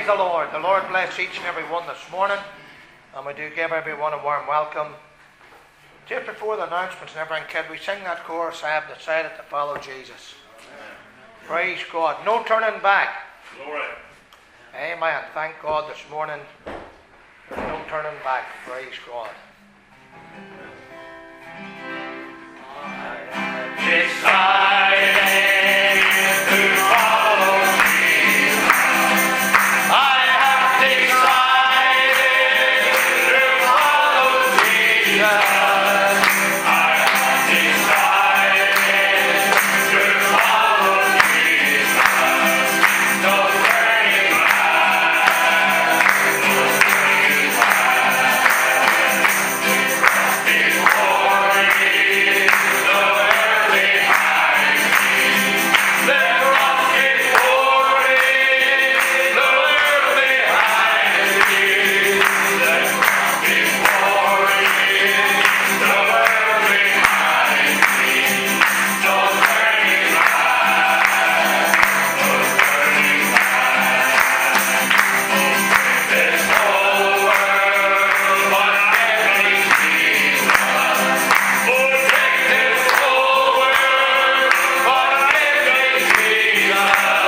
Praise the Lord. The Lord bless each and every one this morning. And we do give everyone a warm welcome. Just before the announcements and everything, kid, we sing that chorus, I have decided to follow Jesus. Amen. Praise God. No turning back. Glory. Amen. Thank God this morning. There's no turning back. Praise God. Decided to follow Jesus. I have decided to follow Jesus. I have decided to follow Jesus. No turning back. No turning back. Before me, the world behind me. The rock before me, the world behind me. The rock before me, the world behind me. No turning back, no turning back. This whole world was empty, Jesus. Oh, take this whole world was empty, Jesus.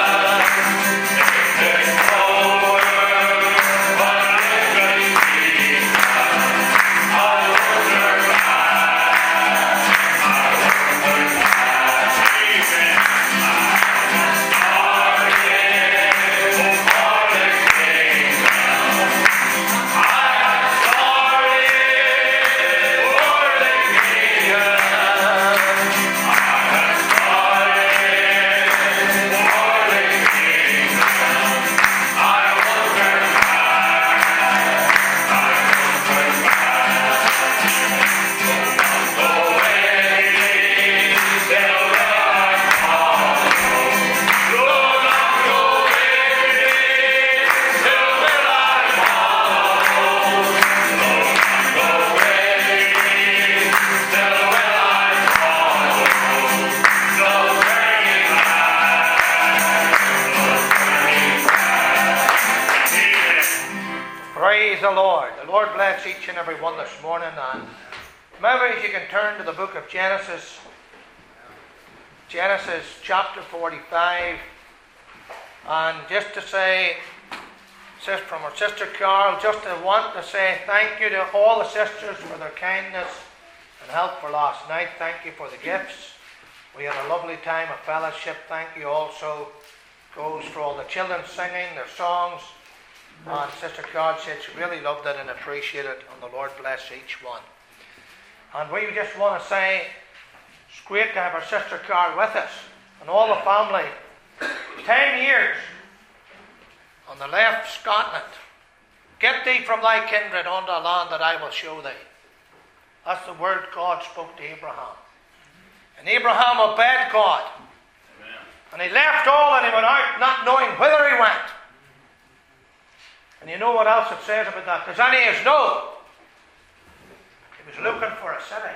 Take this whole world was empty, Jesus. I won't turn back. I won't turn back. Amen. I have started for the kingdom. I have started for the kingdom. I have started for the kingdom. I won't turn back. I won't turn back. Go away, till I follow. Lord, not go away, till I follow. Lord, not go away, till I follow. No turning back, no turning back. Amen. Praise the Lord. The Lord bless each and every one this morning. And maybe you can turn to the book of Genesis. Genesis chapter 45. And just to say, from our sister Carol, just to want to say thank you to all the sisters for their kindness and help for last night. Thank you for the gifts. We had a lovely time of fellowship. Thank you also goes for all the children singing their songs. And Sister Carol said she really loved it and appreciated it, and the Lord bless each one. And we just want to say it's great to have our Sister Carol with us and all the family. 10 years on the left Scotland. Get thee from thy kindred unto a land that I will show thee. That's the word God spoke to Abraham. And Abraham obeyed God. Amen. And he left all and he went out not knowing whither he went. And you know what else it says about that? Does any of us know? He was looking for a city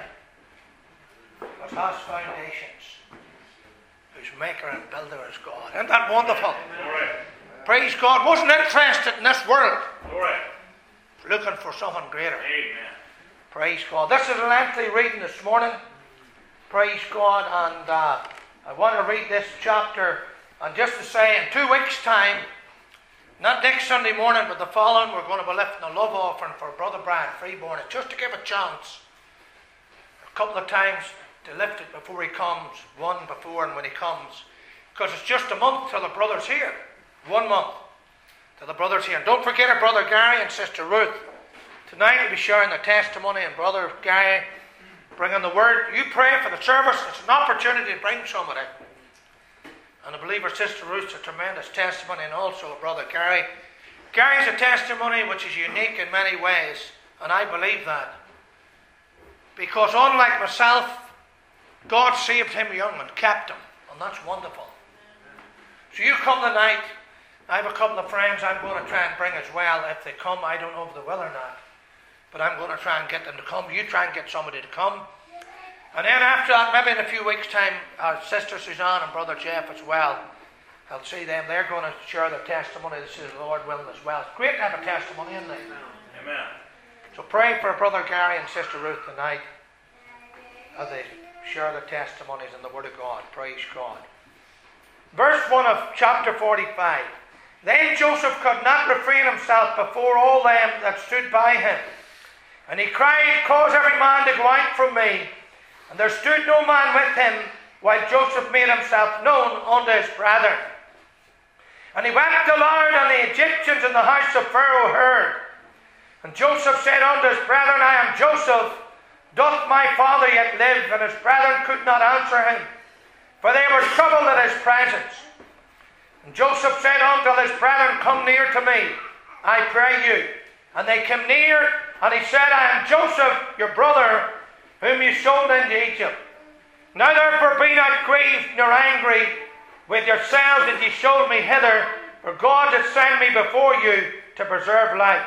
that has foundations, whose maker and builder is God. Isn't that wonderful? Glory. Praise God. Wasn't interested in this world. Glory. Looking for something greater. Amen. Praise God. This is a lengthy reading this morning. Praise God. And I want to read this chapter. And just to say, in 2 weeks' time, not next Sunday morning, but the following, we're going to be lifting a love offering for Brother Brian Freeborn. It's just to give a chance a couple of times to lift it before he comes, one before and when he comes. Because it's just a month till the brother's here. 1 month till the brother's here. And don't forget our Brother Gary and Sister Ruth. Tonight we'll be sharing the testimony, and Brother Gary bringing the word. You pray for the service. It's an opportunity to bring somebody. And I believe our Sister Ruth's a tremendous testimony, and also Brother Gary. Gary's a testimony which is unique in many ways, and I believe that. Because unlike myself, God saved him young and kept him, and that's wonderful. So you come tonight. I have a couple of friends I'm going to try and bring as well. If they come, I don't know if they will or not. But I'm going to try and get them to come. You try and get somebody to come. And then after that, maybe in a few weeks' time, our Sister Suzanne and Brother Jeff as well. I'll see them. They're going to share their testimony. This is the Lord willing as well. It's great to have a testimony, isn't it? Amen. So pray for Brother Gary and Sister Ruth tonight as they share their testimonies in the Word of God. Praise God. Verse 1 of chapter 45. Then Joseph could not refrain himself before all them that stood by him. And he cried, Cause every man to go out from me. And there stood no man with him, while Joseph made himself known unto his brethren. And he wept aloud, and the Egyptians in the house of Pharaoh heard. And Joseph said unto his brethren, I am Joseph. Doth my father yet live? And his brethren could not answer him, for they were troubled at his presence. And Joseph said unto his brethren, Come near to me, I pray you. And they came near, and he said, I am Joseph, your brother, whom you sold into Egypt. Now therefore be not grieved nor angry with yourselves that ye sold me hither, for God hath sent me before you to preserve life.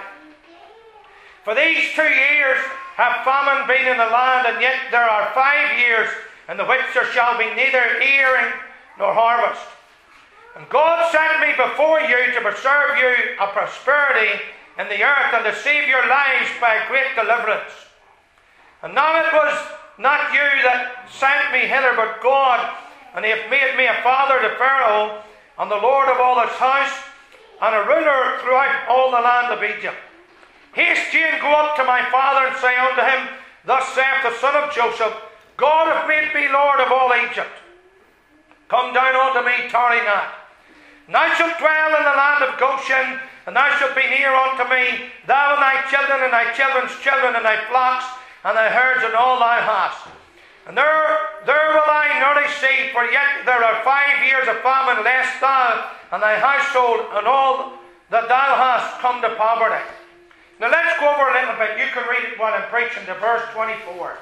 For these 2 years have famine been in the land, and yet there are 5 years in the which there shall be neither earing nor harvest. And God sent me before you to preserve you a prosperity in the earth, and to save your lives by a great deliverance. And now it was not you that sent me hither, but God, and he hath made me a father to Pharaoh, and the Lord of all his house, and a ruler throughout all the land of Egypt. Haste ye and go up to my father, and say unto him, Thus saith the son of Joseph, God hath made me Lord of all Egypt. Come down unto me, tarry not. And thou shalt dwell in the land of Goshen, and thou shalt be near unto me, thou and thy children, and thy children's children, and thy flocks, and thy herds, and all thou hast. And there will I nourish thee, for yet there are 5 years of famine, lest thou and thy household and all that thou hast come to poverty. Now let's go over a little bit. You can read it while I'm preaching to verse 24.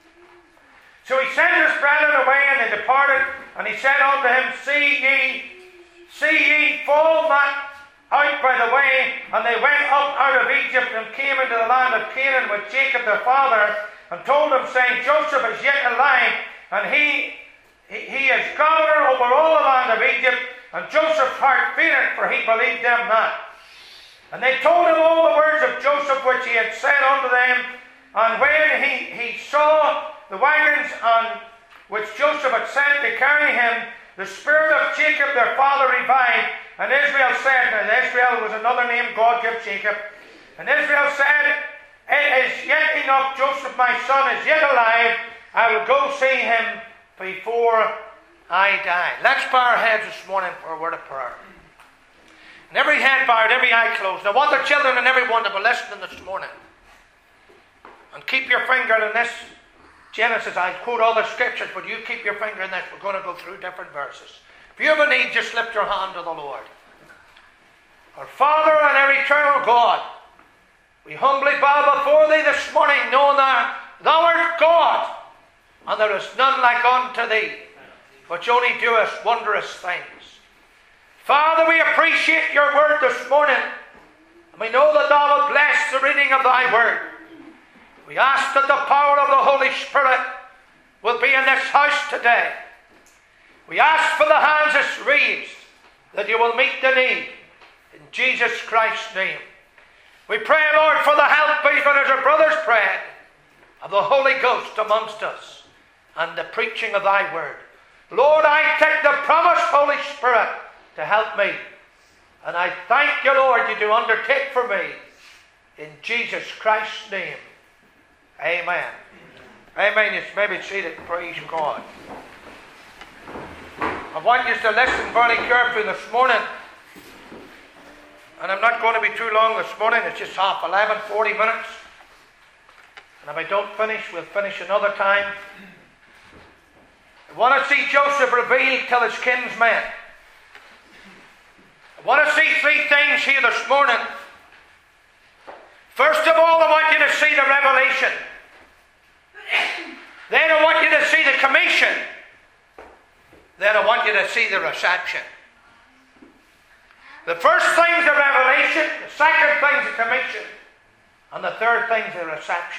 So he sent his brethren away, and they departed, and he said unto him, See ye, fall not out by the way. And they went up out of Egypt, and came into the land of Canaan with Jacob their father, and told them, saying, Joseph is yet alive, and he is governor over all the land of Egypt. And Joseph's heart fainted, for he believed them not. And they told him all the words of Joseph which he had said unto them. And when he saw the wagons which Joseph had sent to carry him, the spirit of Jacob their father revived. And Israel said, now Israel was another name God gave Jacob. And Israel said, It is yet enough, Joseph my son is yet alive. I will go see him before I die. Let's bow our heads this morning for a word of prayer. And every head bowed, every eye closed. I want the children and everyone to be listening this morning. And keep your finger in this. Genesis, I'll quote all the scriptures, but you keep your finger in this. We're going to go through different verses. If you have a need, just lift your hand to the Lord. Our Father and our eternal God, we humbly bow before thee this morning, knowing that thou art God, and there is none like unto thee, which only doest wondrous things. Father, we appreciate your word this morning, and we know that thou wilt bless the reading of thy word. We ask that the power of the Holy Spirit will be in this house today. We ask for the hands that's raised, that you will meet the need. In Jesus Christ's name. We pray, Lord, for the help, even as our brothers prayed, of the Holy Ghost amongst us, and the preaching of thy word. Lord, I take the promised Holy Spirit to help me. And I thank you, Lord, you do undertake for me. In Jesus Christ's name. Amen. Amen. You may be seated. Praise God. I want you to listen very carefully this morning. And I'm not going to be too long this morning. It's just 11:30, 40 minutes. And if I don't finish, we'll finish another time. I want to see Joseph revealed to his kinsmen. I want to see 3 things here this morning. First of all, I want you to see the revelation. Then I want you to see the commission. Then I want you to see the reception. The first thing's the revelation, the second thing's the commission, and the third thing's the reception.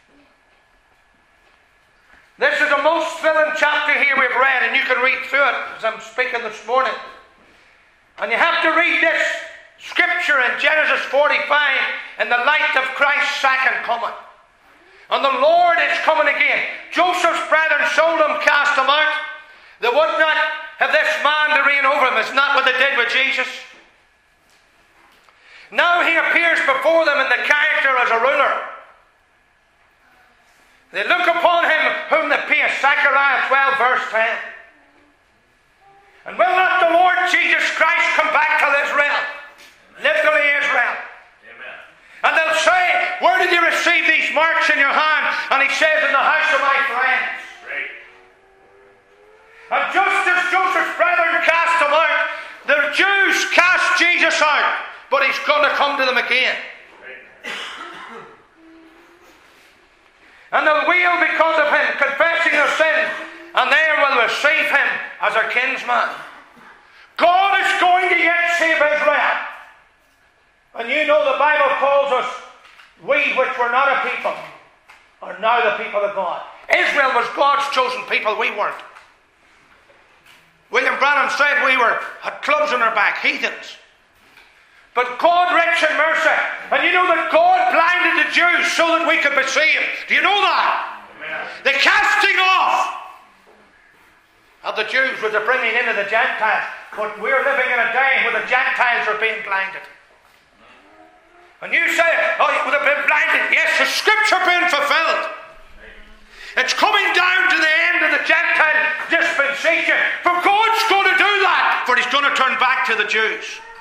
This is the most thrilling chapter here we've read, and you can read through it as I'm speaking this morning. And you have to read this scripture in Genesis 45 in the light of Christ's second coming. And the Lord is coming again. Joseph's brethren sold him, cast him out. They would not have this man to reign over him. It's not what they did with Jesus. Now he appears before them in the character as a ruler. They look upon him whom they pierced. Zechariah 12 verse 10. And will not the Lord Jesus Christ come back to Israel? Literally Israel. Amen. And they'll say, where did you receive these marks in your hand? And he says, in the house of my friends. Right. And just as Joseph's brethren cast him out, the Jews cast Jesus out. But he's going to come to them again. Right. And they'll wail because of him, confessing their sins, and there will receive him as a kinsman. God is going to yet save Israel. And you know the Bible calls us, we which were not a people, are now the people of God. Israel was God's chosen people, we weren't. William Branham said we had clubs on our back, heathens. But God, rich in mercy, and you know that God blinded the Jews so that we could be saved. Do you know that? Amen. The casting off of the Jews was the bringing in of the Gentiles. But we're living in a day where the Gentiles are being blinded. And you say, oh, you would have been blinded. Yes, the scripture being fulfilled. It's coming down to the end of the Gentile dispensation. For God's going to do that. For he's going to turn back to the Jews.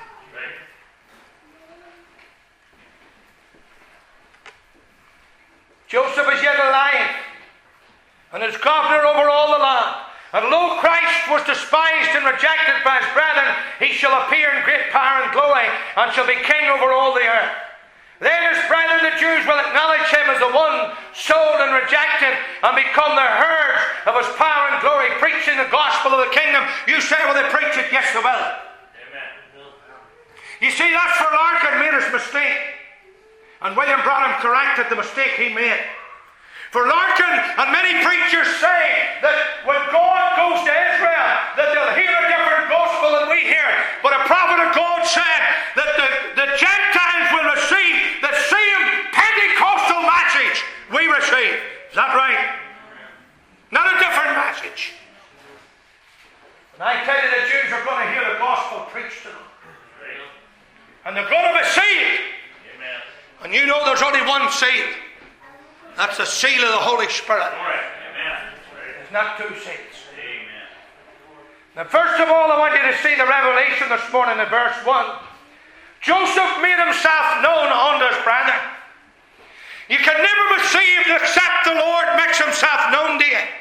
Joseph is yet alive and is governor over all the land. And lo, Christ was despised and rejected by his brethren. He shall appear in great power and glory and shall be king over all the earth. Then his brethren the Jews will acknowledge him as the one sold and rejected and become the herds of his power and glory, preaching the gospel of the kingdom. You say, will they preach it? Yes, they will. Amen. You see, that's where Larkin made his mistake. And William Branham corrected the mistake he made. For Larkin and many preachers say that when God goes to Israel, that they'll hear a different gospel than we hear. But a prophet of God said that the Gentiles will receive the same Pentecostal message we receive. Is that right? Not a different message. And I tell you, the Jews are going to hear the gospel preached to them. And they're going to be saved. Amen. And you know there's only one seal. That's the seal of the Holy Spirit. Amen. There's not two seals. Amen. Now first of all, I want you to see the revelation this morning in verse 1. Joseph made himself known unto his brethren. You can never be saved except the Lord makes himself known to you.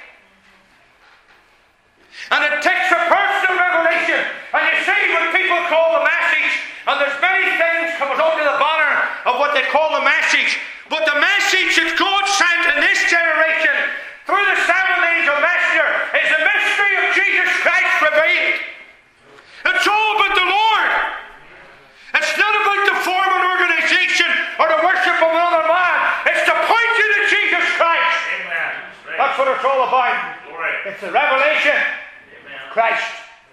And it takes a personal revelation. And you see what people call the message, and there's many things comes under the banner of what they call the message. But the message that God sent in this generation through the 7 angel messenger is the mystery of Jesus Christ revealed. It's all about the Lord. It's not about to form an organization or to worship another man. It's to point you to Jesus Christ. Amen. That's what it's all about. Glory. It's the revelation Amen. of Christ.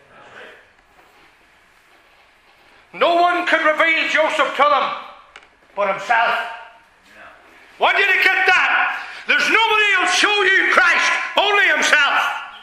No one could reveal Joseph to them but himself. Want you to get that? There's nobody else show you Christ, only himself.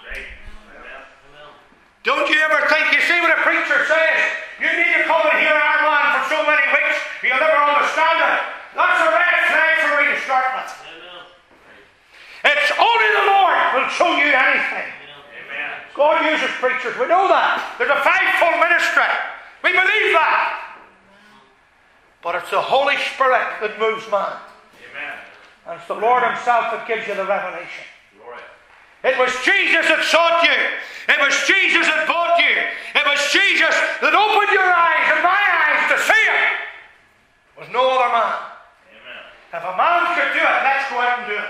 Don't you ever think, you see what a preacher says, you need to come and hear our man for so many weeks, you'll never understand it. That's a red flag for me to start with. It's only the Lord will show you anything. Amen. God uses preachers, we know that. There's a fivefold ministry. We believe that. But it's the Holy Spirit that moves man. Amen. And it's the Lord himself that gives you the revelation. Glory. It was Jesus that sought you. It was Jesus that bought you. It was Jesus that opened your eyes and my eyes to see it. It was no other man. Amen. If a man could do it, let's go out and do it.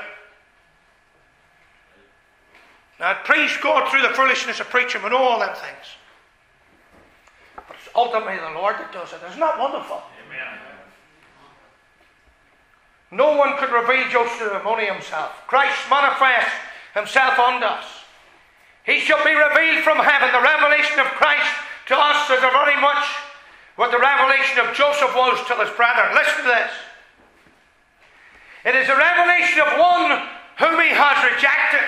Now, praise God through the foolishness of preaching. We know all them things. But it's ultimately the Lord that does it. Isn't that wonderful? Amen. No one could reveal Joseph to him, only himself. Christ manifests himself unto us. He shall be revealed from heaven, the revelation of Christ to us is very much what the revelation of Joseph was to his brethren. Listen to this. It is a revelation of one whom he has rejected.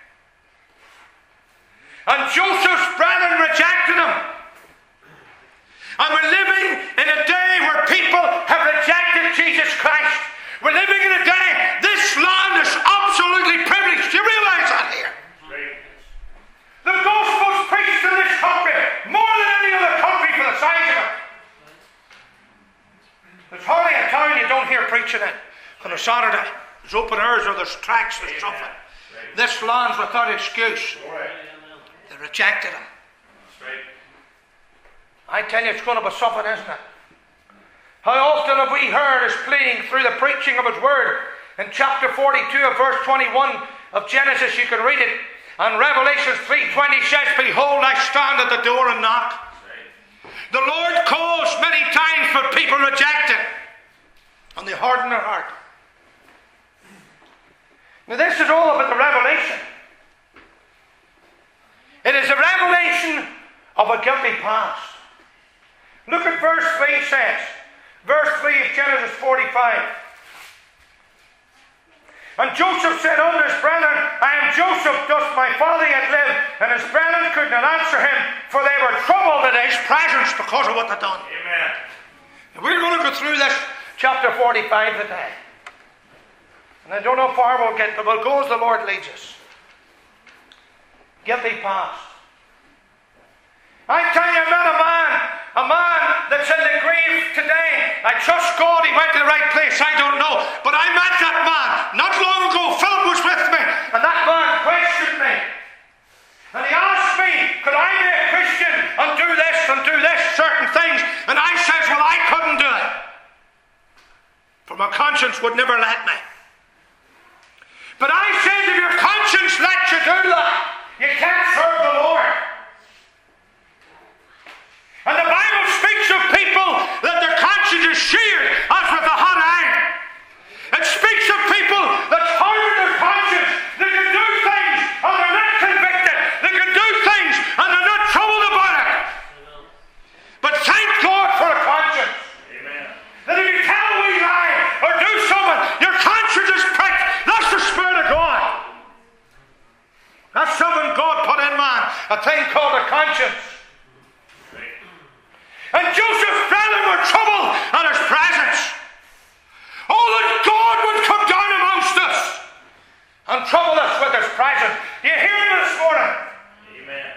And Joseph's brethren rejected him. And we're living in a day where people have rejected Jesus Christ. We're living in a day, this land is absolutely privileged. Do you realize that here? The gospel's preached in this country more than any other country for the size of it. There's hardly a town you don't hear preaching in on a Saturday. There's open airs or there's tracks, there's something. This land's without excuse. They rejected him. I tell you, it's going to be something, isn't it? How often have we heard his pleading through the preaching of his word? In chapter 42 of verse 21 of Genesis, you can read it. And Revelation 3:20 says, behold, I stand at the door and knock. The Lord calls many times, but people reject it. And they harden their heart. Now this is all about the revelation. It is a revelation of a guilty past. Look at verse 3 says. Verse 3 of Genesis 45. And Joseph said unto his brethren, I am Joseph, doth my father yet live? And his brethren could not answer him, for they were troubled at his presence because of what they'd done. Amen. And we're going to go through this chapter 45 today. And I don't know how far we'll get, but we'll go as the Lord leads us. Guilty past. I tell you, I met a man that's in the grave today. I trust God he went to the right place. I don't know. But I met that man not long ago. Philip was with me. And that man questioned me. And he asked me, could I be a Christian and do this, certain things? And I says, well, I couldn't do it. For my conscience would never let me. But I said, if your conscience lets you do that, you can't serve the Lord. And the Bible speaks of people that their conscience is seared as with a hot iron. It speaks of people that harden their conscience. They can do things and they're not convicted. They can do things and they're not troubled about it. But thank God for a conscience. Amen. That if you tell a wee lie or do something, your conscience is pricked. That's the Spirit of God. That's something God put in man. A thing called a conscience. And Joseph's brethren were troubled at his presence. Oh, that God would come down amongst us and trouble us with his presence. Do you hear me this morning? Amen.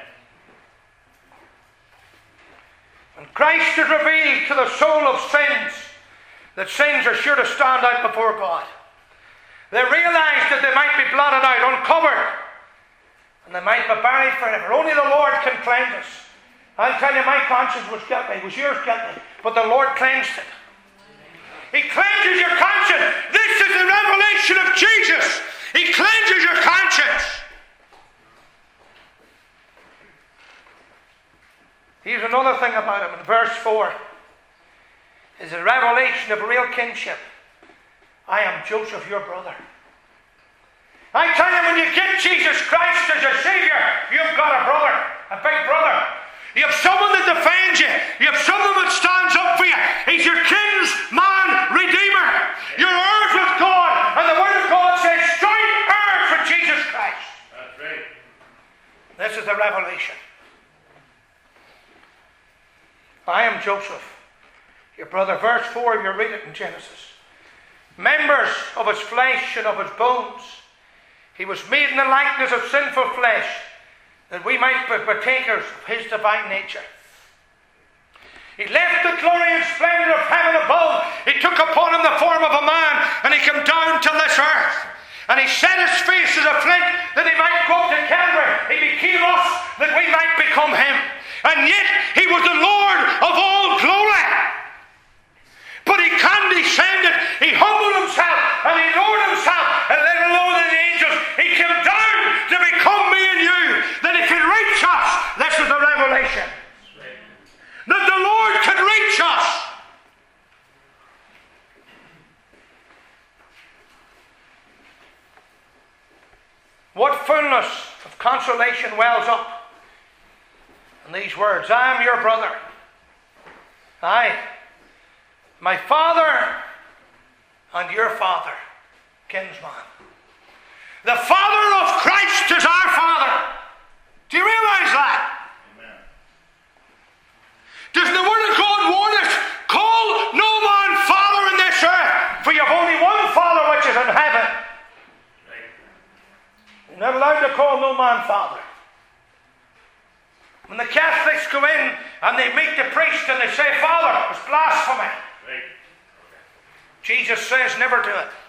And Christ is revealed to the soul of sins, that sins are sure to stand out before God. They realize that they might be blotted out, uncovered, and they might be buried forever. Only the Lord can cleanse us. I'll tell you, my conscience was guilty. It was yours guilty. But the Lord cleansed it. He cleanses your conscience. This is the revelation of Jesus. He cleanses your conscience. Here's another thing about him. In verse 4 is a revelation of real kinship. I am Joseph, your brother. I tell you, when you get Jesus Christ as your Savior, you've got a brother, a big brother. You have someone that defends you. You have someone that stands up for you. He's your kinsman redeemer. You're heirs with God. And the Word of God says, joint heirs with Jesus Christ. That's right. This is the revelation. I am Joseph, your brother. Verse 4, you read it in Genesis. Members of his flesh and of his bones. He was made in the likeness of sinful flesh, that we might be partakers of his divine nature. He left the glory and splendor of heaven above. He took upon him the form of a man, and he came down to this earth. And he set his face as a flint, that he might go up to Calvary. He became us, that we might become him. And yet he was the Lord of all glory. But he condescended. He humbled himself, and he lowered himself, and let alone the angels. He came down to become me and you, that he can reach us. This is the revelation. That the Lord can reach us. What fullness of consolation wells up And these words, I am your brother. I, my father and your father, kinsman. The Father of Christ is our Father. Do you realize that? Amen. Does the Word of God warn us? Call no man Father in this earth, for you have only one Father which is in heaven. Right. You're not allowed to call no man Father. When the Catholics go in and they meet the priest and they say, Father, it's blasphemy. Right. Jesus says never do it.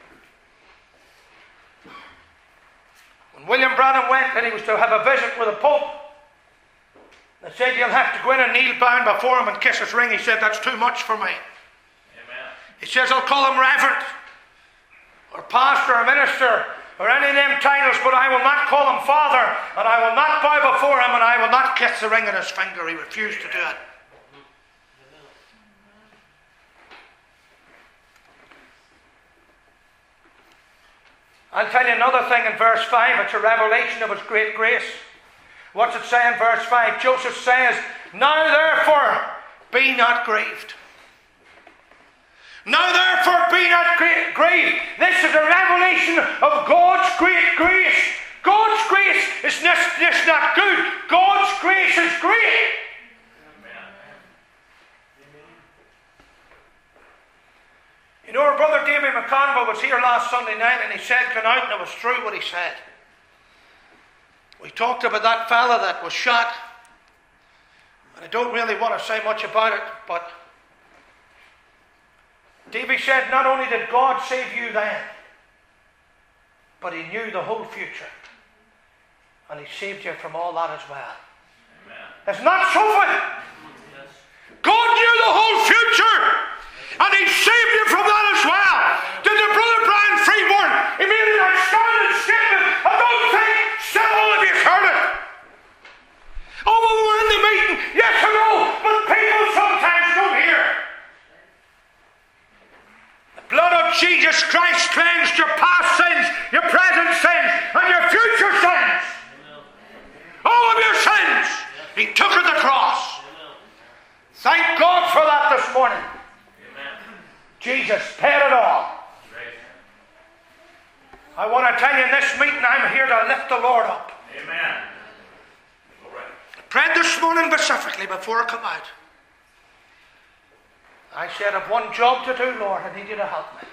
When William Branham went and he was to have a visit with the Pope, they said, you'll have to go in and kneel down before him and kiss his ring. He said, that's too much for me. Amen. He says, I'll call him reverend or pastor or minister or any of them titles, but I will not call him Father, and I will not bow before him, and I will not kiss the ring on his finger. He refused to do it. I'll tell you another thing in verse 5. It's a revelation of his great grace. What's it say in verse 5? Joseph says, now therefore be not grieved. Now therefore be not grieved. This is a revelation of God's great grace. God's grace is just not good. God's grace is great. You know, our brother David McConville was here last Sunday night and he said, come out, and it was true what he said. We talked about that fella that was shot. And I don't really want to say much about it, but Davy said, not only did God save you then, but he knew the whole future. And he saved you from all that as well. Amen. It's not something. God knew the whole future, and he saved you from that as well. Did the brother Brian Freeborn, he made an outstanding statement. I don't think still all of you heard it. Oh, well, we were in the meeting. Yes or no, but people sometimes don't hear. The blood of Jesus Christ cleansed your past sins, your present sins, and your future sins. All of your sins. He took at the cross. Thank God for that this morning. Jesus paid it all. I want to tell you in this meeting, I'm here to lift the Lord up. Amen. All right. I prayed this morning specifically before I come out. I said, I've one job to do, Lord. I need you to help me.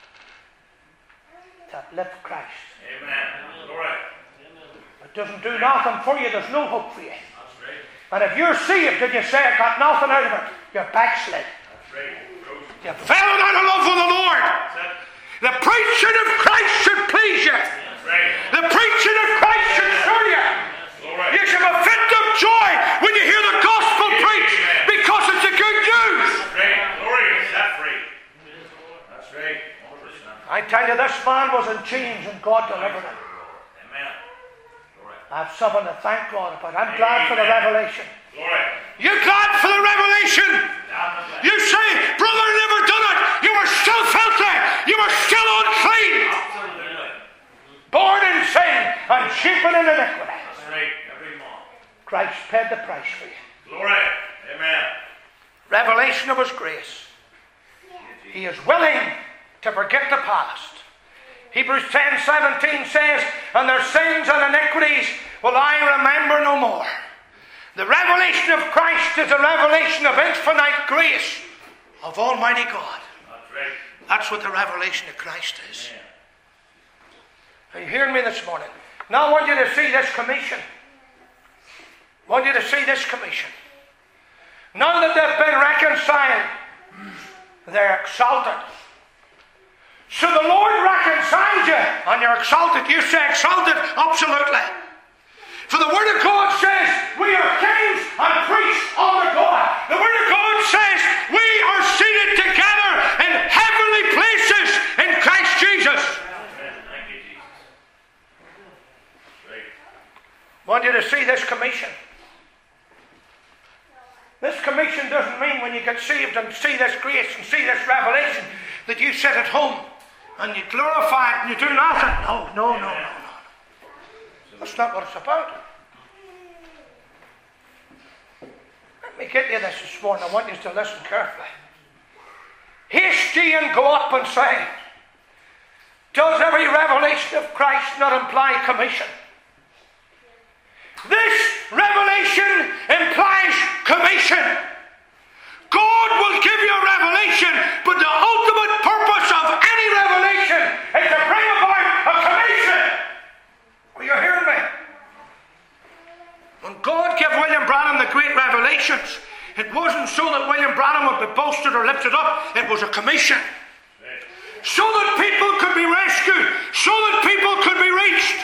To lift Christ. Amen. All right. It doesn't do nothing for you. There's no hope for you. That's right. And if you're saved and you say, I got nothing out of it, you're backslid. That's right. You fell out of love with the Lord. The preaching of Christ should please you. That's right. The preaching of Christ should stir you. All right. You should have a fit of joy when you hear the gospel preached, because it's the good news. That's right. Glory. Set free. That's right. 100%. I tell you, this man was in chains and God delivered him. Amen. All right. I have something to thank God about. I'm glad for the revelation. All right. You're glad for the revelation. You say, brother, never done it. You were still filthy. You were still unclean. Absolutely. Born in sin and shapen in iniquity. That's right. Every month. Christ paid the price for you. Glory. Amen. Revelation of his grace. He is willing to forget the past. Hebrews 10:17 says, and their sins and iniquities will I remember no more. The revelation of Christ is a revelation of infinite grace of Almighty God. That's right. That's what the revelation of Christ is. Amen. Are you hearing me this morning? Now I want you to see this commission. I want you to see this commission. Now that they've been reconciled, they're exalted. So the Lord reconciles you, and you're exalted. You say exalted? Absolutely. For the Word of God says we are kings and priests under God. The Word of God says we are seated together in heavenly places in Christ Jesus. Amen. Thank you, Jesus. Great. I want you to see this commission. This commission doesn't mean when you get saved and see this grace and see this revelation that you sit at home and you glorify it and you do nothing. No. That's not what it's about. get you this morning. I want you to listen carefully. Haste ye and go up and say, does every revelation of Christ not imply commission? This revelation implies commission. God will give you a revelation, but the ultimate purpose of any revelation is to bring about a commission. Are you hearing me? When God gave William Branham the great revelations, it wasn't so that William Branham would be boasted or lifted up. It was a commission. So that people could be rescued. So that people could be reached.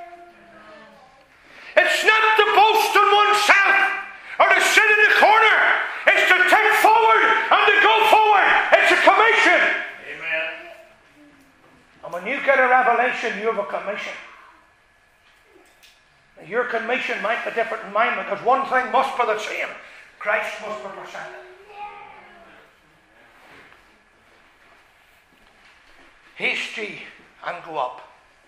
It's not to boast in oneself or to sit in the corner. It's to take forward and to go forward. It's a commission. Amen. And when you get a revelation, you have a commission. Now, your commission might be different than mine, because one thing must be the same. Christ must be presented. Haste ye and go up.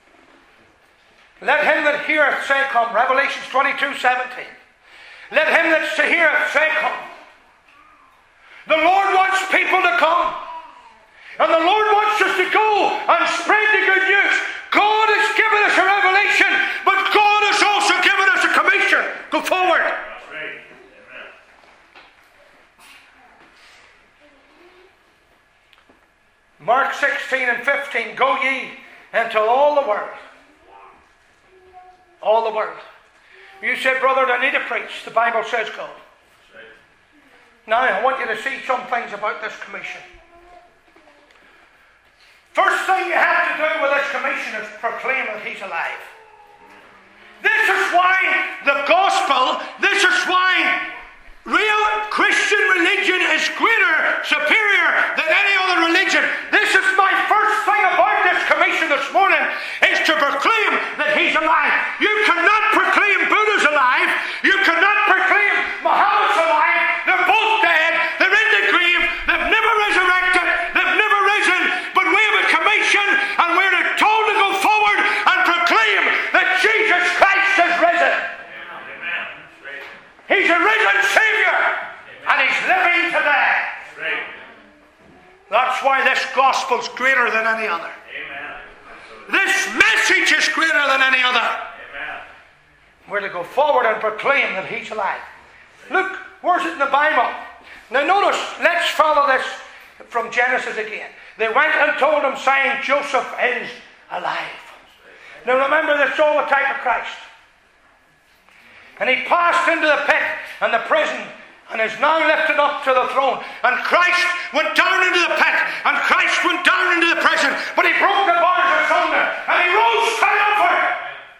Let him that heareth say, come. Revelations 22:17. Let him that heareth say, come. The Lord wants people to come. And the Lord wants us to go and spread the good news. God has given us a revelation, but God has also given us a commission. Go forward. That's right. Amen. Mark 16 and 15. Go ye into all the world. All the world. You said, brother, I need to preach. The Bible says go. That's right. Now, I want you to see some things about this commission. First thing you have to do with this commission is proclaim that He's alive. This is why the gospel, this is why real Christian religion is greater, superior than any other religion. This is my first thing about this commission this morning, is to proclaim that He's alive. You cannot proclaim Buddha's alive. You cannot proclaim Muhammad's alive. They're both dead. They're in the grave. They've never resurrected. They've never risen. But we have a commission, and we're told to go forward and proclaim that Jesus Christ is risen. Amen. Right. He's a risen Savior, and He's living today. Right. That's why this gospel's greater than any other. Amen. This message is greater than any other. Amen. We're to go forward and proclaim that He's alive. Look, where's it in the Bible? Now notice, let's follow this from Genesis again. They went and told him, saying, Joseph is alive. Now remember, that's all the type of Christ. And He passed into the pit and the prison, and is now lifted up to the throne. And Christ went down into the pit, and Christ went down into the prison, but He broke the bars asunder, and He rose triumphant.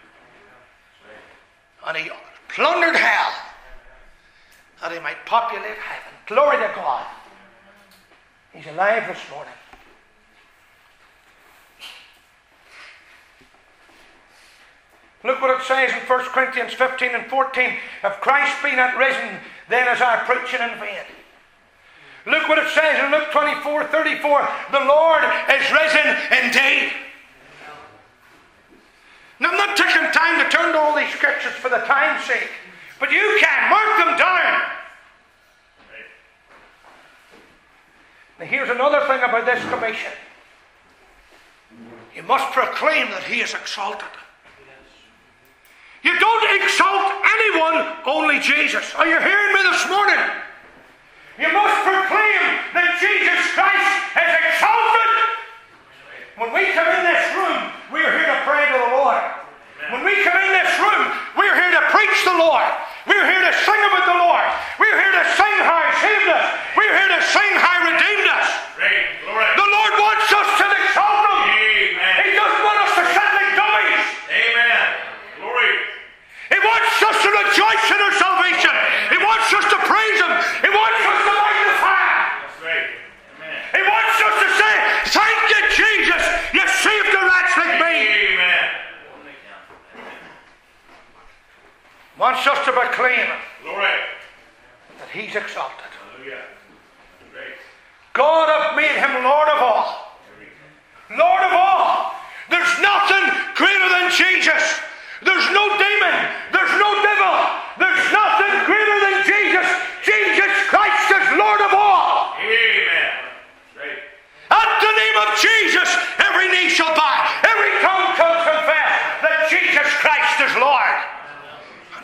And He plundered hell, that He might populate heaven. Glory to God. He's alive this morning. Look what it says in 1 Corinthians 15 and 14. If Christ be not risen, then is our preaching in vain. Look what it says in Luke 24:34. The Lord is risen indeed. Now, I'm not taking time to turn to all these scriptures for the time's sake, but you can mark them down. Now, here's another thing about this commission. You must proclaim that He is exalted. You don't exalt anyone, only Jesus. Are you hearing me this morning? You must proclaim that Jesus Christ is exalted. When we come in this room, we're here to pray to the Lord. When we come in this room, we're here to preach the Lord. We're here to sing about the Lord. We're here to sing how He saved us. We're here to sing how He redeemed us. Right. Glory. The Lord wants us to exalt Him. Amen. He doesn't want us to sit like dummies. Amen. Glory. He wants us to rejoice in our salvation. He wants us to praise Him. He wants us to magnify Him. That's right. Amen. He wants us to say, thank you, Jesus. You saved a wretch like me. Amen. Wants us to proclaim Glory. that He's exalted. Hallelujah. That's right. God hath made Him Lord of all. Lord of all. There's nothing greater than Jesus. There's no demon. There's no devil. There's nothing greater than Jesus. Jesus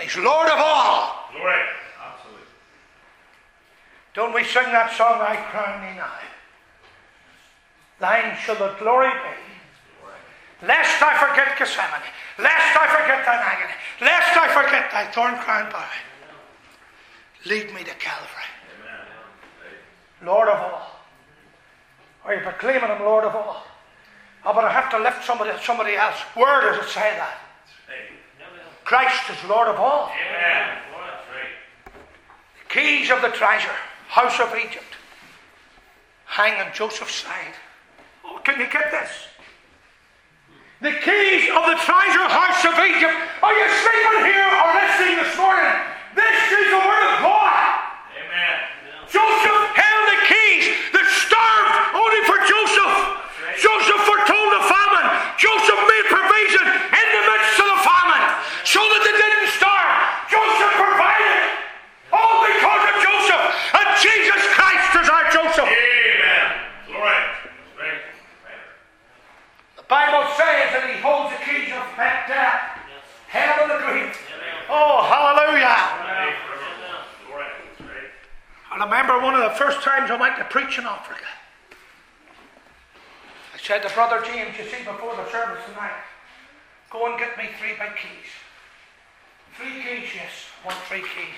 He's Lord of all. Glory. Absolutely. Don't we sing that song, I crown thee now? Thine shall the glory be. Lest I forget Gethsemane, lest I forget thine agony, lest I forget thy thorn-crowned brow. Lead me to Calvary. Amen. Lord of all. Are you proclaiming him Lord of all? Oh, but I have to lift somebody else. Where does it say that? Christ is Lord of all. Amen. The keys of the treasure, house of Egypt, hang on Joseph's side. Oh, can you get this? The keys of the treasure house of Egypt. Are you sleeping here or listening this morning? This is the word of God. Amen. Joseph held the keys that starved only for Joseph. Joseph foretold the famine. Joseph made provision in the midst of the famine so that they didn't starve. Joseph provided. All because of Joseph. And Jesus Christ is our Joseph. Amen. Glory. Right. The Bible says that he holds the keys of death, hell, and the grave. Oh, hallelujah. I remember one of the first times I went to preach in Africa. I said to Brother James, you see, before the service tonight, go and get me 3 big keys. 3 keys, yes. I want 3 keys.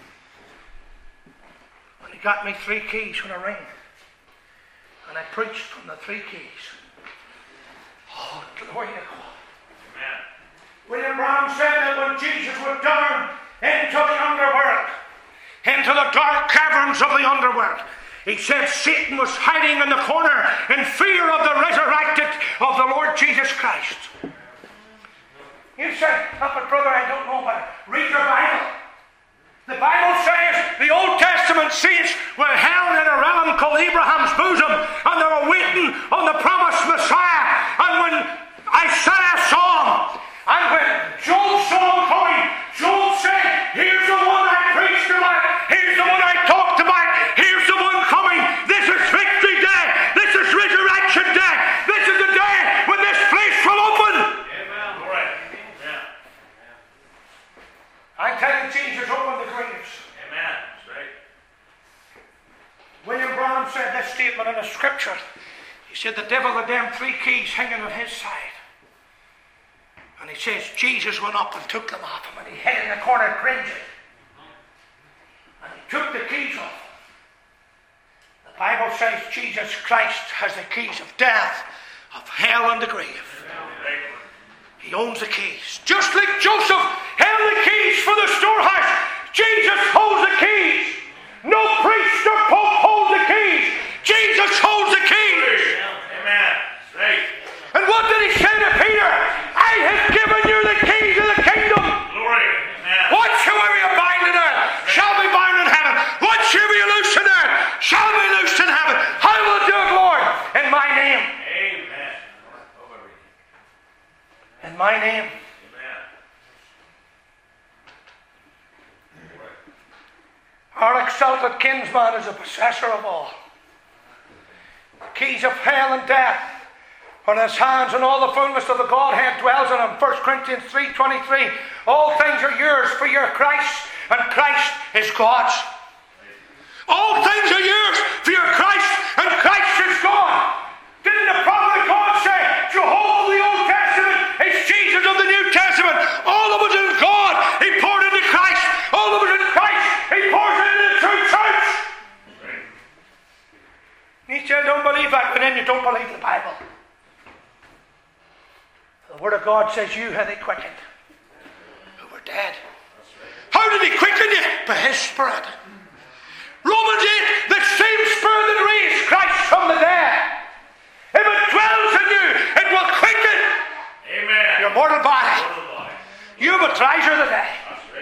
And he got me 3 keys with a ring. And I preached from the 3 keys. Oh, glory to God. Amen. William Brown said that when Jesus went down into the underworld, into the dark caverns of the underworld, he said Satan was hiding in the corner in fear of the resurrected of the Lord Jesus Christ. You say, oh, but brother, I don't know about it. Read your Bible. The Bible says the Old Testament saints were held in a realm called Abraham's bosom, and they were waiting on the promised Messiah. And when Isaiah saw him, and when Job saw him coming, Job said, here's the one I preached about, here's the one I talked about, here's the one coming. This is victory day, this is resurrection day, this is the day when this place will open. Amen. All right. Yeah. I'm telling Jesus, open the graves. Amen. That's right. William Branham said this statement in the scripture. He said the devil had them 3 keys hanging on his side. And he says Jesus went up and took them off him, and he hid in the corner cringing. And he took the keys off him. The Bible says Jesus Christ has the keys of death, of hell, and the grave. He owns the keys. Just like Joseph held the keys for the storehouse, Jesus holds the keys. No priest or pope holds the keys. Jesus holds the keys. Amen. Right. And what did he say to Peter? I have given you the keys of the kingdom. Glory. Amen. Whatsoever you bind on earth shall be bound in heaven. Whatsoever you loose on earth shall be loosed in heaven. I will do it, Lord, in my name. Amen. In my name. Amen. Our exalted kinsman is the possessor of all. The keys of hell and death are in his hands, and all the fullness of the Godhead dwells in him. 1 Corinthians 3:23. All things are yours for your Christ, and Christ is God's. All things are yours for your Christ, and Christ is God. Didn't the prophet of God say, Jehovah of the Old Testament is Jesus of the New Testament? All of us in God, he poured into Christ. All of us in Christ, he pours into the true church. You say, I don't believe that, but then you don't believe the Bible. The Word of God says, you had he quickened, who were dead. How did he quicken you? By his Spirit. Romans 8, the same Spirit that raised Christ from the dead. If it dwells in you, it will quicken your mortal body. You have a treasure today.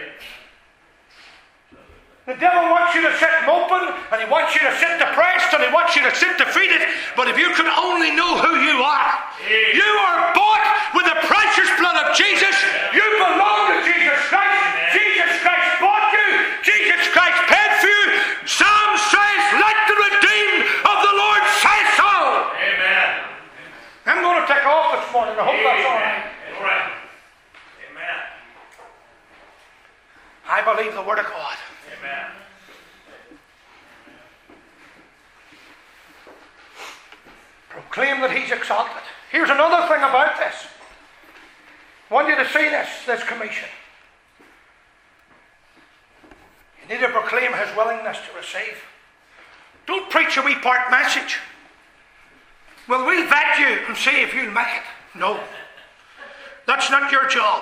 The devil wants you to sit moping, and he wants you to sit depressed, and he wants you to sit defeated. But if you could only know who you are, you are bought with the precious blood of Jesus. You belong to Jesus Christ. Jesus Christ bought you. Jesus Christ paid for you. Psalm says, let the redeemed of the Lord say so. Amen. I'm going to take off this morning. I hope that's all right. All right. Amen. I believe the Word of God. Amen. Proclaim that He's exalted. Here's another thing about this. I want you to see this commission. You need to proclaim His willingness to receive. Don't preach a wee part message. Well, we'll vet you and see if you'll make it. No. That's not your job.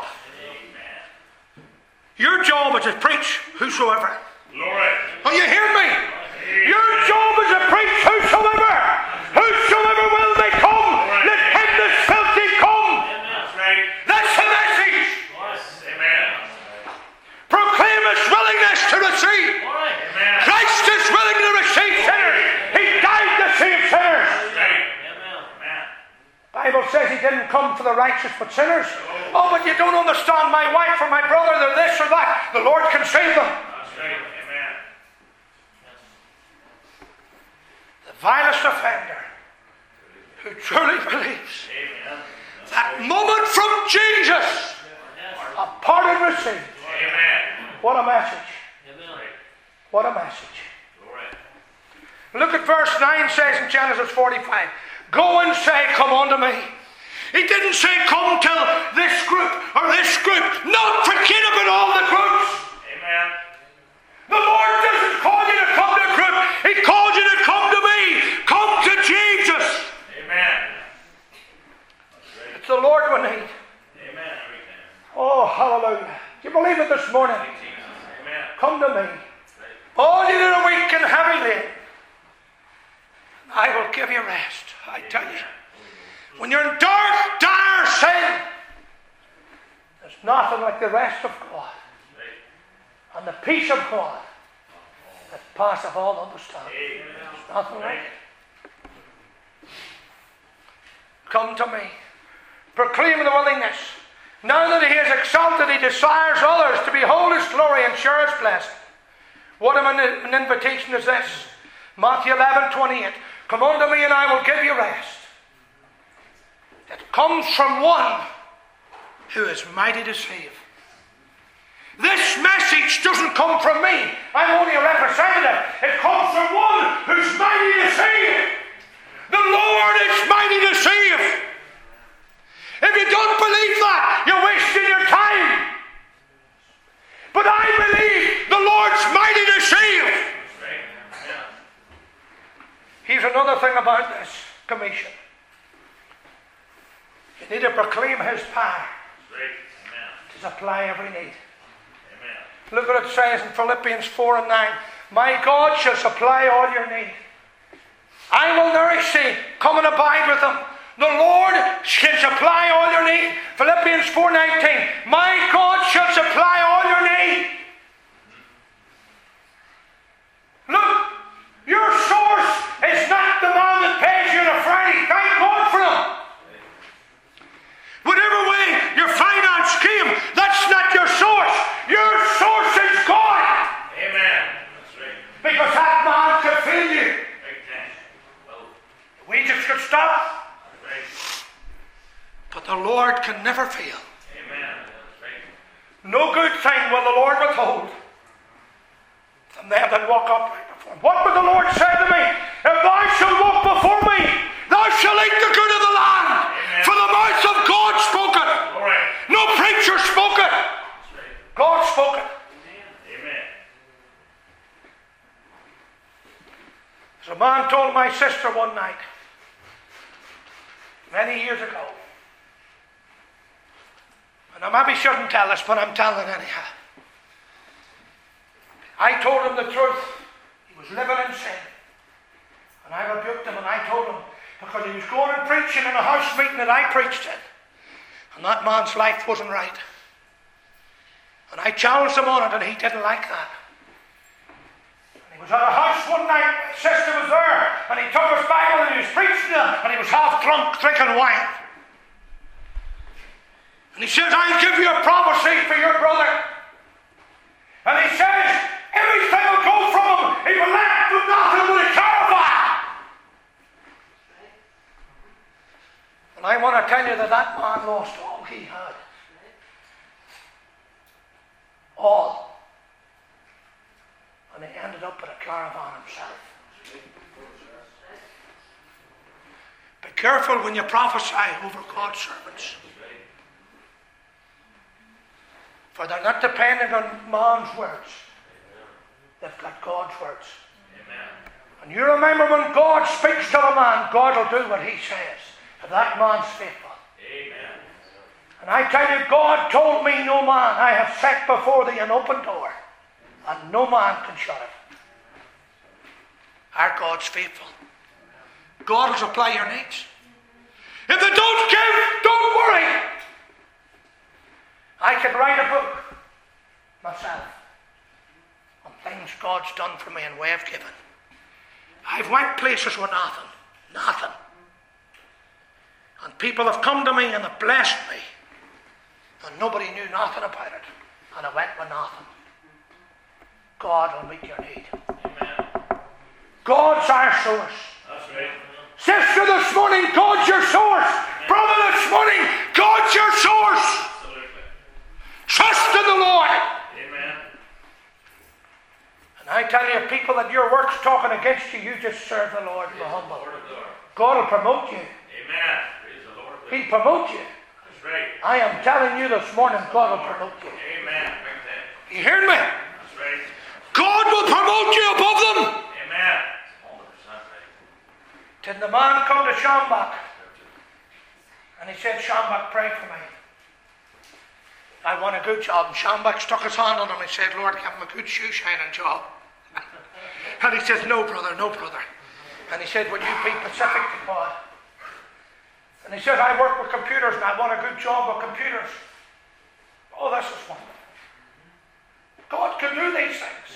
Your job is to preach whosoever. Glory. Oh, you hear me? Your job is to preach whosoever. Whosoever will they come. Let him that's filthy come. That's right. That's the message. Amen. Proclaim His willingness to receive. Amen. Christ is willing to receive sinners. He died to save sinners. The Bible says He didn't come for the righteous but sinners. Oh, but you don't understand. My wife or my brother, they're this or that. The Lord can save them. That's right. Amen. The vilest offender who truly believes Amen. that moment from Jesus, a pardon received. Amen. What a message. What a message. Glory. Look at verse 9 says in Genesis 45, go and say, come unto me. He didn't say come till this group or this group. No, forget about all the groups. Amen. The Lord doesn't call you to come to a group. He calls you to come to me. Come to Jesus. Amen. It's the Lord we need. Amen. Oh, hallelujah. Do you believe it this morning? Amen. Come to me. All you that are weak and heavy laden, I will give you rest. I tell you. When you're in dark, dire sin, there's nothing like the rest of God and the peace of God that passeth all understanding. There's nothing like it. Come to me. Proclaim the willingness. Now that He is exalted, He desires others to behold His glory and share His blessing. What an invitation is this? Matthew 11:28. Come unto me and I will give you rest. It comes from one who is mighty to save. This message doesn't come from me. I'm only a representative. It comes from one who's mighty to save. The Lord is mighty to save. If you don't believe that, you're wasting your time. But I believe the Lord's mighty to save. Here's another thing about this commission. You need to proclaim His power to supply every need. Amen. Look what it says in Philippians 4 and 9. My God shall supply all your need. I will nourish thee. Come and abide with Him. The Lord can supply all your need. Philippians 4:19. My God shall supply all your need. Look, your source is not the man that pays you on a Friday. Thank God for Him. Whatever way your finance came, that's not your source. Your source is God. Amen. That's right. Because that man could feed you. Big time. Well, Wages could stop. that's right. But the Lord can never fail. Amen. That's right. No good thing will the Lord withhold from them that walk upright before Him. What would the Lord say to me? If thou shalt walk before me, thou shalt eat the good of the land. Amen. For the mouth of God spoke it. All right. No preacher spoke it. That's right. God spoke it. Amen. As a man told my sister one night, many years ago, and I maybe shouldn't tell this, but I'm telling it anyhow. I told him the truth. He was living in sin. And I rebuked him and I told him, because he was going and preaching in a house meeting that I preached in. And that man's life wasn't right. And I challenged him on it and he didn't like that. And he was at a house one night, my sister was there, and he took his Bible and he was preaching to them, and he was half drunk, drinking wine. And he says, I'll give you a prophecy for your brother. And he says, everything will go from him. He will laugh with nothing but a terrified. And I want to tell you that that man lost all he had. All. and he ended up with a caravan himself. Be careful when you prophesy over God's servants. For they're not depending on man's words. They've got God's words. Amen. And you remember when God speaks to a man, God will do what he says. If that man's faithful. Amen. And I tell you, God told me, no man, I have set before thee an open door, and no man can shut it. Our God's faithful. God will supply your needs. If they don't give, don't worry. I could write a book myself on things God's done for me and way I've given. I've went places with nothing. And people have come to me and have blessed me. And nobody knew nothing about it. And I went with nothing. God will meet your need. Amen. God's our source. That's right. Sister, this morning, God's your source. Amen. Brother, this morning, God's your source. Absolutely. Trust in the Lord. Amen. And I tell you, people that your work's talking against you, you just serve the Lord and be humble. God will promote you. Amen. He'll promote you. That's right. I am telling you this morning, God will promote you. Amen. You hear me? That's right. God will promote you above them. Amen. 100% right. Did the man come to Schambach? And he said, Schambach, pray for me. I want a good job. And Schambach stuck his hand on him and said, Lord, give him a good shoe shining job. And he says, no, brother, no, brother. And he said, will you be pacific to God? And he said, I work with computers and I want a good job with computers. Oh, this is wonderful. God can do these things.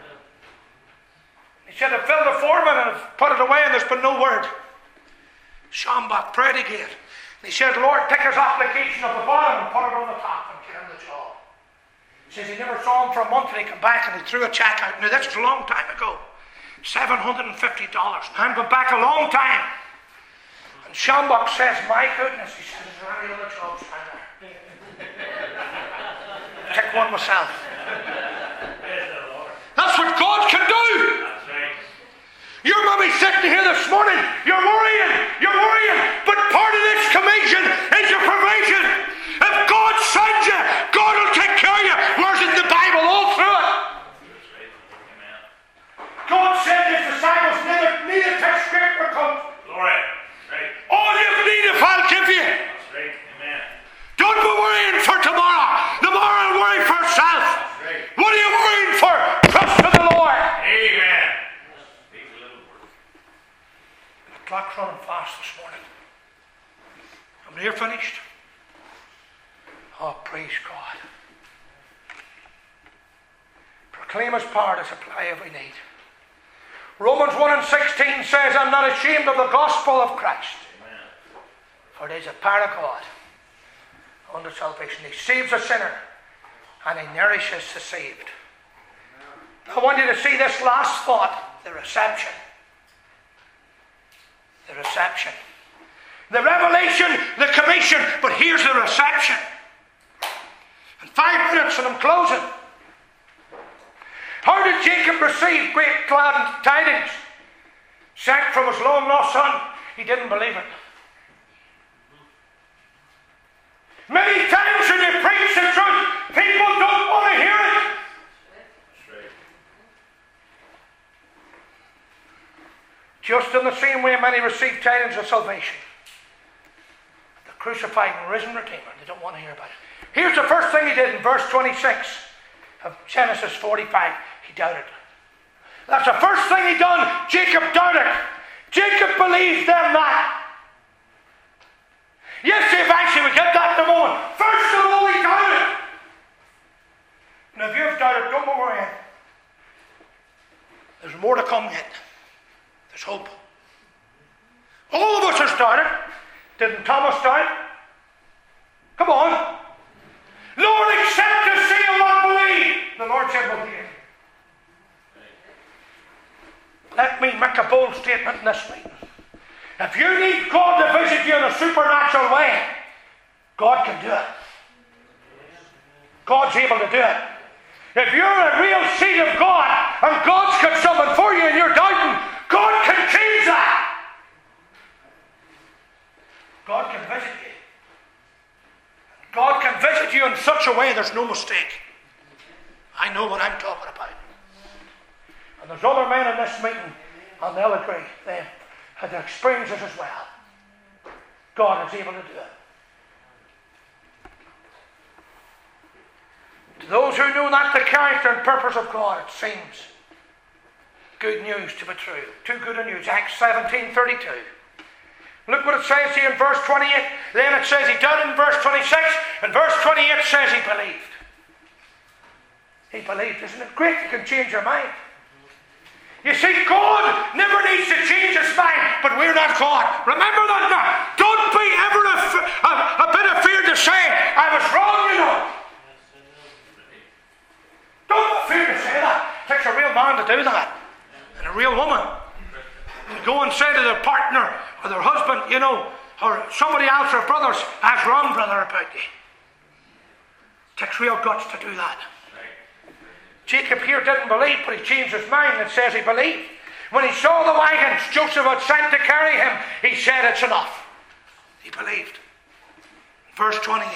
He said, I filled the form in and I've put it away and there's been no word. Schambach prayed again. And he said, Lord, take his application at the bottom and put it on the top and give him the job. He says he never saw him for a month and he came back and he threw a check out. Now this was a long time ago. $750. And went back a long time. And Schambach says, my goodness, he says, is there any other jobs down there? Take one myself. That's what God can do. You're maybe sitting here this morning, you're worrying, but part of this commission is your provision. If God sends you, God will take care of you. Where's in the Bible? All through it. God said his disciples neither take script or coat. Glory. Right. All you need if I'll give you. That's right. Amen. Don't be worrying for tomorrow. Tomorrow will worry for itself. That's right. What are you worrying for? Trust in the Lord. Amen. The clock's running fast this morning. I'm near finished. Oh, praise God. Proclaim his power to supply every need. Romans 1:16 says, I'm not ashamed of the gospel of Christ. Amen. For it is a power of God unto salvation. He saves a sinner and he nourishes the saved. I want you to see this last thought, the reception. The reception. The revelation, the commission, but here's the reception. In 5 minutes and I'm closing. How did Jacob receive great glad tidings sent from his long lost son? He didn't believe it. Many times when you preach the truth, people don't want to hear it. Just in the same way many received tidings of salvation. The crucified and risen Redeemer, they don't want to hear about it. Here's the first thing he did in verse 26 of Genesis 45. He doubted. That's the first thing he done. Jacob doubted. Jacob believed them not. Yes, eventually we get that in a moment. First of all, he doubted. Now, if you've doubted, don't worry. There's more to come yet. There's hope. All of us have doubted. Didn't Thomas doubt? Come on. Lord, accept to see and not believe. The Lord said, well, here. Let me make a bold statement in this meeting. If you need God to visit you in a supernatural way, God can do it. God's able to do it. If you're a real seed of God and God's got something for you and you're doubting, God can change that. God can visit you. God can visit you in such a way there's no mistake. I know what I'm talking about. And there's other men in this meeting, and they'll agree. They had experiences as well. God is able to do it. To those who know not the character and purpose of God, it seems good news to be true. Too good a news. Acts 17:32. Look what it says here in verse 28. Then it says he doubted in verse 26. And verse 28 says he believed. He believed. Isn't it great? You can change your mind. You see, God never needs to change his mind, but we're not God. Remember that now. Don't be ever a bit afraid to say, I was wrong, you know. Don't be afraid to say that. It takes a real man to do that. And a real woman. To go and say to their partner or their husband, you know, or somebody else, or brothers, I was wrong, brother, about you. It takes real guts to do that. Jacob here didn't believe, but he changed his mind and says he believed. When he saw the wagons Joseph had sent to carry him, he said, it's enough. He believed. Verse 28.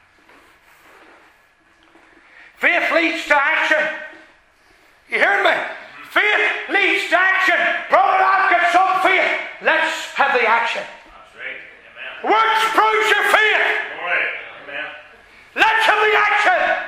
Faith leads to action. You heard me? Faith leads to action. Brother, I've got some faith. Let's have the action. That's right. Amen. Works proves your faith. All right. Amen. Let's have the action.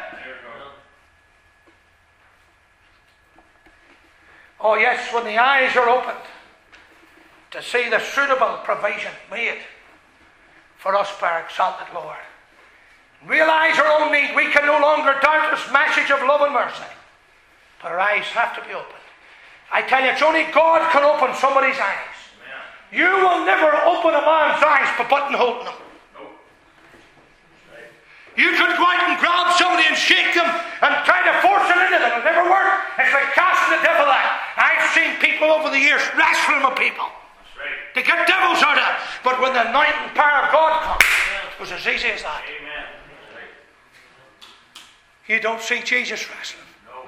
Oh yes, when the eyes are opened to see the suitable provision made for us by our exalted Lord. Realize our own need. We can no longer doubt this message of love and mercy. But our eyes have to be opened. I tell you, it's only God can open somebody's eyes. Amen. You will never open a man's eyes by buttonholing them. Nope. Right. You could go out and grab somebody and shake them and try to force it into them. It'll never work. It's like casting the devil out. I've seen people over the years wrestling with people. That's right. To get devils out of them. But when the anointing power of God comes, it was as easy as that. Amen. Right. You don't see Jesus wrestling.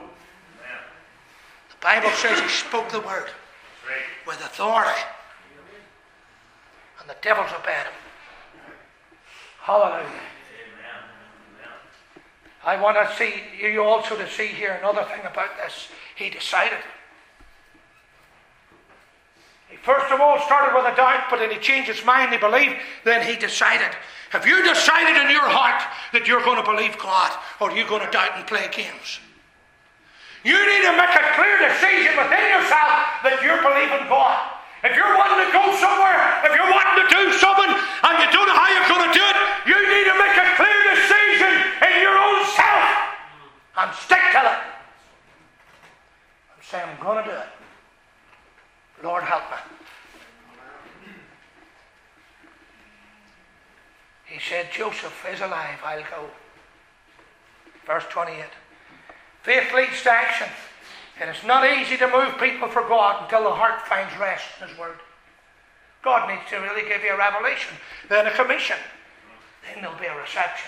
The Bible says he spoke the word with authority. And the devils obeyed him. Hallelujah. Amen. I want to see you also to see here another thing about this. He decided. He first of all started with a doubt, but then he changed his mind, he believed, then he decided. Have you decided in your heart that you're going to believe God, or are you going to doubt and play games? You need to make a clear decision within yourself that you're believing God. If you're wanting to go somewhere, if you're wanting to do something, and you don't know how you're going to do it, you need to make a clear decision in your own self and stick to it. And say, I'm going to do it. Lord, help me. He said, Joseph is alive, I'll go. Verse 28. Faith leads to action. It is not easy to move people for God until the heart finds rest in his word. God needs to really give you a revelation, then a commission. Then there'll be a reception.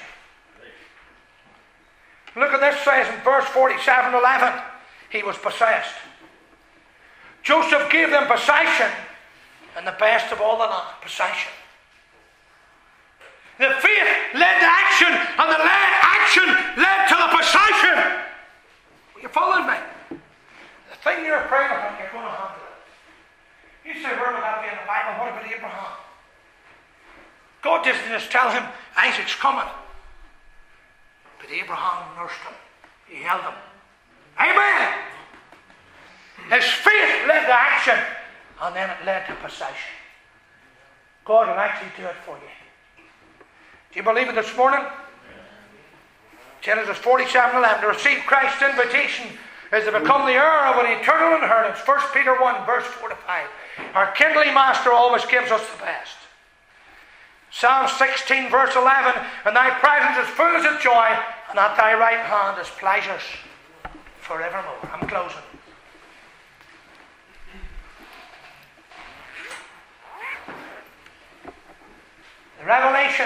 Look at this, says in verse 47:11, he was possessed. Joseph gave them possession and the best of all the land, possession. The faith led to action, and the action led to the possession. You following me? The thing you're praying about, you're going to handle it. You say, where would that be in the Bible? What about Abraham? God doesn't just tell him, Isaac's coming. But Abraham nursed him. He held him. Amen. His faith led to action, and then it led to possession. God will actually do it for you. Do you believe it this morning? Genesis 47:11. To receive Christ's invitation is to become the heir of an eternal inheritance. 1 Peter 1, verse 4-5. Our kindling master always gives us the best. Psalm 16, verse 11. And thy presence is fullness of joy, and at thy right hand is pleasures forevermore. I'm closing. The revelation,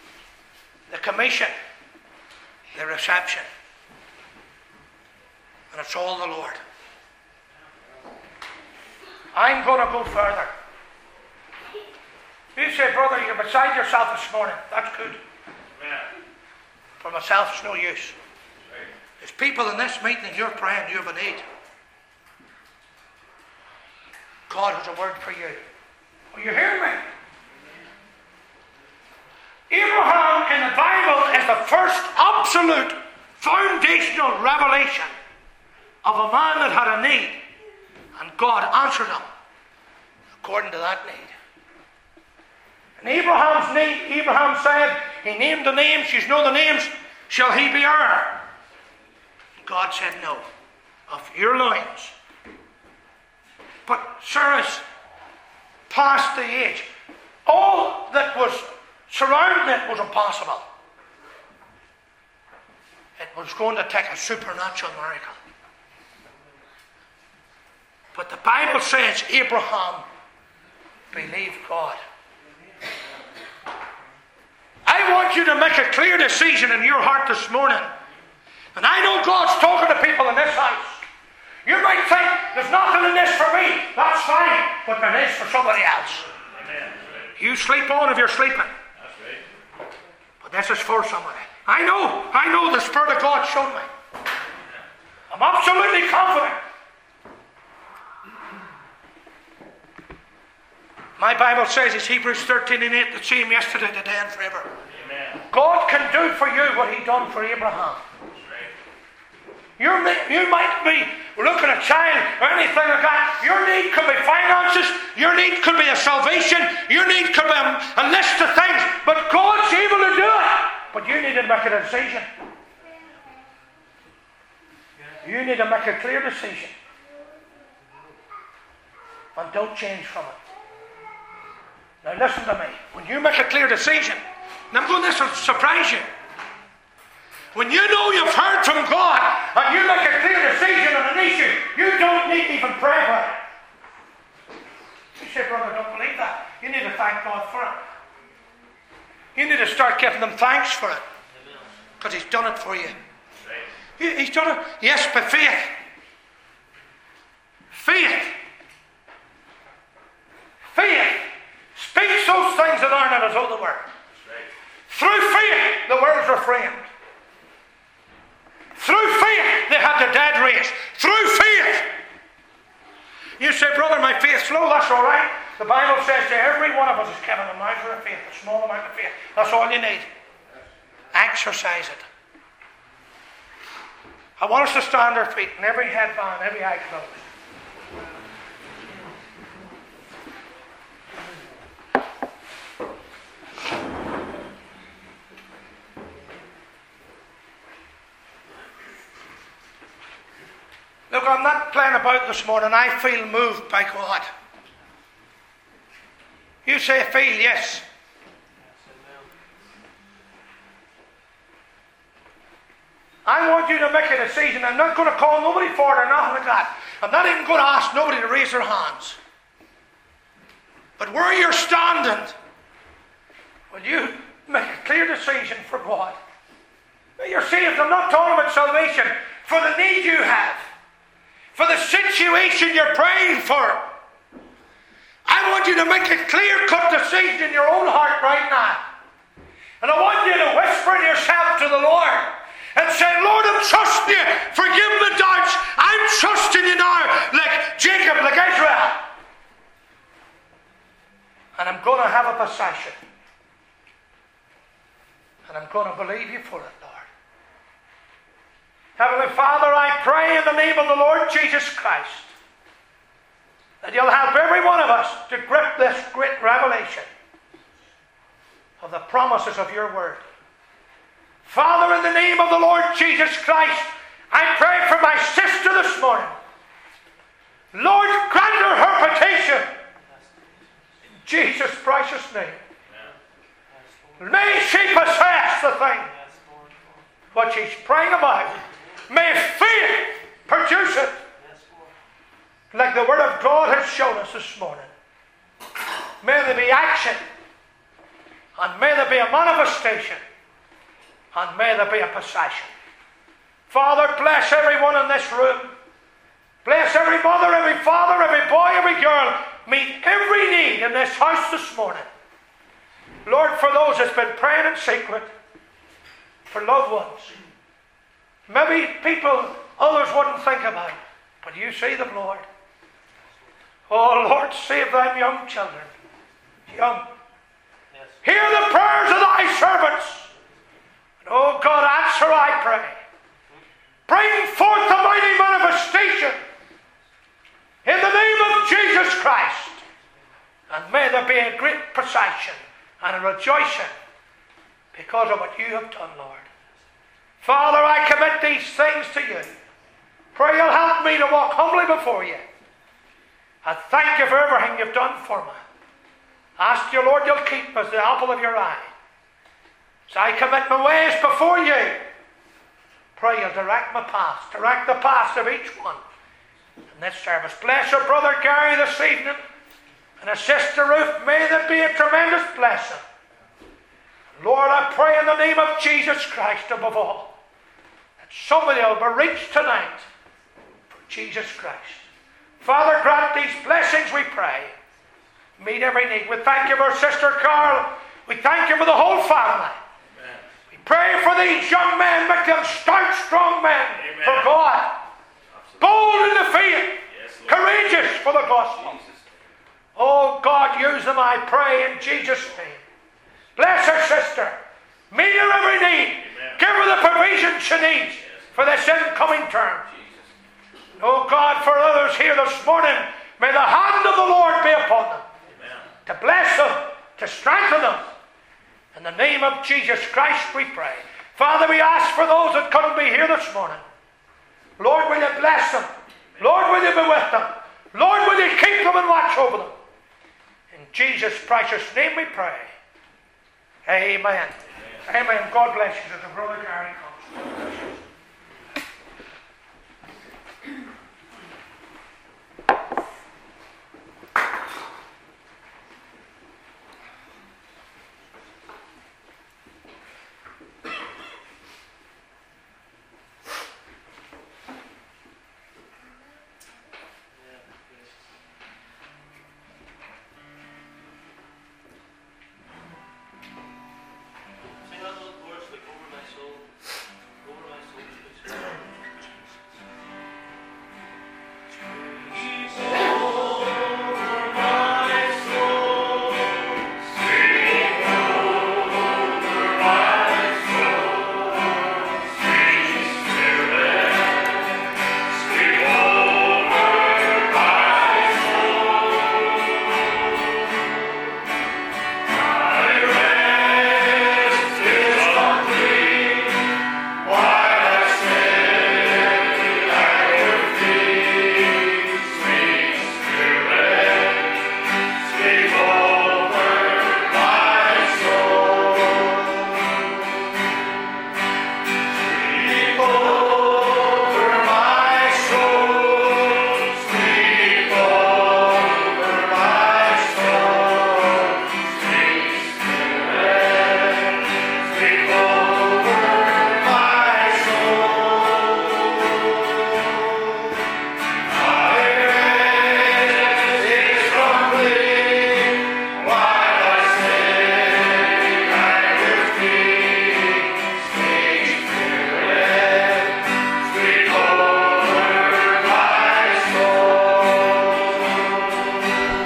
the commission, the reception. And And it's all the Lord. I'm going to go further. You say, brother, you're beside yourself this morning. That's good. For myself, it's no use. There's people in this meeting, you're praying, you have a need. God has a word for you. Are you hearing me? Abraham in the Bible is the first absolute foundational revelation of a man that had a need, and God answered him according to that need. And Abraham's need, Abraham said, he named the names, you know the names, shall he be heir? God said no, of your loins. But Sarah's past the age. All that was surrounding it was impossible. It was going to take a supernatural miracle. But the Bible says Abraham believed God. I want you to make a clear decision in your heart this morning. And I know God's talking to people in this house. You might think, there's nothing in this for me. That's fine. But there is for somebody else. Amen. You sleep on if you're sleeping. That's right. But this is for somebody. I know the Spirit of God showed me. I'm absolutely confident. My Bible says it's Hebrews 13:8, the same yesterday, today, and forever. Amen. God can do for you what He done for Abraham. You might be looking at a child or anything like that. Your need could be finances. Your need could be a salvation. Your need could be a list of things. But God's able to do it. But you need to make a decision. You need to make a clear decision. And don't change from it. Now listen to me. When you make a clear decision, and I'm going to surprise you. When you know you've heard from God and you make a clear decision on an issue, you don't need to even pray about it. You say, brother, I don't believe that. You need to thank God for it. You need to start giving them thanks for it. Because He's done it for you. He's done it, yes, by faith. Faith. Faith speaks those things that are not as though they were. Through faith, the worlds were framed. Through faith, they had the dead raised. Through faith. You say, brother, my faith's low. That's all right. The Bible says to every one of us is given a measure of faith, a small amount of faith. That's all you need. Exercise it. I want us to stand our feet, and every head bowed, every eye closed. Look, I'm not playing about this morning. I feel moved by God. You say feel, yes. I want you to make a decision. I'm not going to call nobody for it or nothing like that. I'm not even going to ask nobody to raise their hands. But where you're standing, will you make a clear decision for God? You're saved. I'm not talking about salvation. For the need you have. For the situation you're praying for. I want you to make a clear-cut decision in your own heart right now. And I want you to whisper to yourself to the Lord and say, Lord, I'm trusting you. Forgive my doubts. I'm trusting you now like Jacob, like Israel. And I'm going to have a possession. And I'm going to believe you for it, Lord. Heavenly Father, I pray in the name of the Lord Jesus Christ that you'll help every one of us to grip this great revelation of the promises of your word. Father, in the name of the Lord Jesus Christ, I pray for my sister this morning. Lord, grant her petition in Jesus' precious name. May she possess the thing what she's praying about. May faith produce it like the Word of God has shown us this morning. May there be action, and may there be a manifestation, and may there be a possession. Father, bless everyone in this room. Bless every mother, every father, every boy, every girl. Meet every need in this house this morning. Lord, for those that's been praying in secret, for loved ones, maybe people others wouldn't think about, but you see them, Lord. Oh, Lord, save them young children. Young. Yes. Hear the prayers of thy servants. And, oh, God, answer, I pray. Bring forth the mighty manifestation in the name of Jesus Christ. And may there be a great procession and a rejoicing because of what you have done, Lord. Father, I commit these things to you. Pray you'll help me to walk humbly before you. I thank you for everything you've done for me. Ask you, Lord, you'll keep us the apple of your eye. So I commit my ways before you. Pray you'll direct my path. Direct the paths of each one in this service. Bless our brother Gary this evening and his sister Ruth. May there be a tremendous blessing. Lord, I pray in the name of Jesus Christ above all that somebody will be reached tonight for Jesus Christ. Father, grant these blessings, we pray. Meet every need. We thank you for Sister Carl. We thank you for the whole family. Amen. We pray for these young men, make them stout, strong men. Amen. For God. Absolutely. Bold in the faith. Yes, courageous for the gospel. Jesus. Oh God, use them, I pray, in Jesus' name. Bless her sister. Meet her every need. Amen. Give her the provision she needs for this incoming term. Jesus. Oh God, for others here this morning, may the hand of the Lord be upon them. Amen. To bless them, to strengthen them. In the name of Jesus Christ we pray. Father, we ask for those that couldn't be here this morning. Lord, will you bless them? Lord, will you be with them? Lord, will you keep them and watch over them? In Jesus' precious name we pray. Amen. Amen. God bless you as the brother Gary comes.